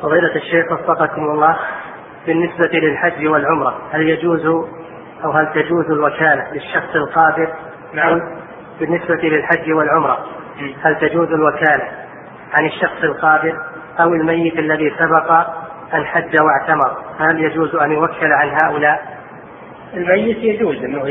فضيلة الشيخ وفقكم الله، بالنسبة للحج والعمرة هل يجوز أو هل تجوز الوكالة للشخص القادر؟ نعم. بالنسبة للحج والعمرة هل تجوز الوكالة عن الشخص القادر أو الميت الذي سبق أن حج واعتمر؟ هل يجوز أن يوكل عن هؤلاء؟ الميت يجوز أنه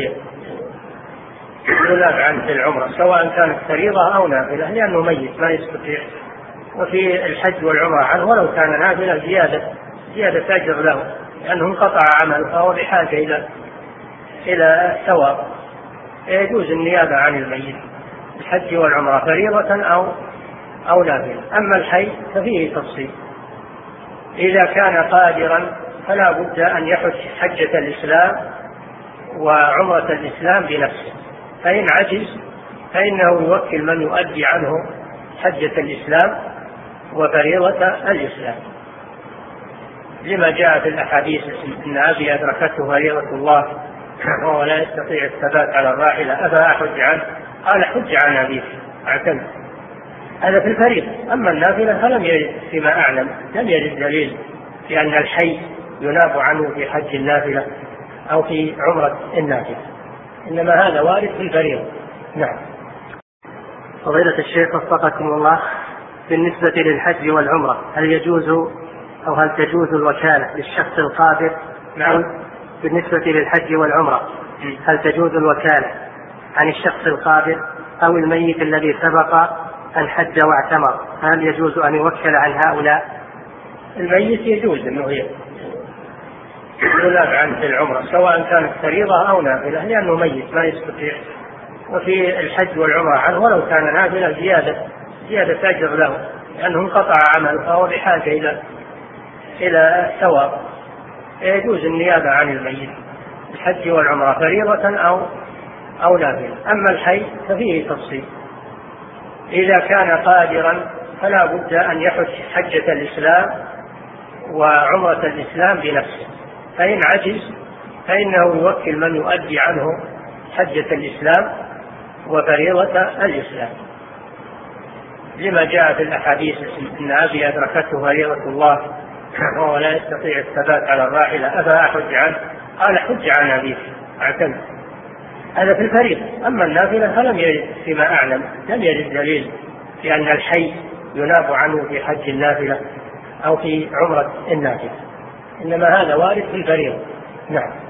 يناب عنه في العمرة سواء كانت فريضة أو نافلة، لأنه ميت ما يستطيع. وفي الحج والعمرة عنه ولو كان نافلة زيادة أجر له، لأنه انقطع عمله فهو بحاجة إلى ثواب. يجوز النيابة عن الميت الحج والعمرة فريضة أو نافلة. أما الحي ففيه تفصيل، إذا كان قادرا فلا بد أن يحج حجة الإسلام وعمرة الإسلام بنفسه، فإن عجز فإنه يوكل من يؤدي عنه حجة الإسلام وفريضة الإسلام، لما جاء في الأحاديث إن أبي أدركته فريضة الله وهو لا يستطيع الثبات على الراحلة أفأحج عنه؟ قال حج عن أبيك اعتمد. هذا في الفريضة. أما النافلة فلم يرد فيما أعلم، لم يرد دليل في أن الحي يناب عنه في حج النافلة أو في عمرة النافلة، إنما هذا وارد في الفريضة. نعم. فضيلة الشيخ وفقكم الله، بالنسبة للحج والعمرة هل يجوز أو هل تجوز الوكالة للشخص القادر؟ نعم. بالنسبة للحج والعمرة هل تجوز الوكالة عن الشخص القادر أو الميت الذي سبق أن حج واعتمر؟ هل يجوز أن يوكل عن هؤلاء؟ الميت يجوز أنه يناب عنه في العمرة سواء كانت فريضة أو نافلة، لأنه ميت ما يستطيع. وفي الحج والعمرة عنه ولو كان نافلة زيادة أجر له، لأنه انقطع عمله فهو بحاجة إلى ثواب. يجوز النيابة عن الميت الحج والعمرة فريضة أو نافلة. أما الحي ففيه تفصيل، إذا كان قادرا فلا بد أن يحج حجة الإسلام وعمرة الإسلام بنفسه، فإن عجز فإنه يوكل من يؤدي عنه حجة الإسلام وفريضة الإسلام، لما جاء في الأحاديث إن أبي أدركته فريضة الله وهو لا يستطيع الثبات على الراحلة أفأحج عنه؟ قال حج عن أبيك اعتمد. هذا في الفريضة. أما النافلة فلم يرد فيما أعلم، لم يرد دليل في أن الحي يناب عنه في حج النافلة أو في عمرة النافلة، إنما هذا وارد في الفريضة. نعم.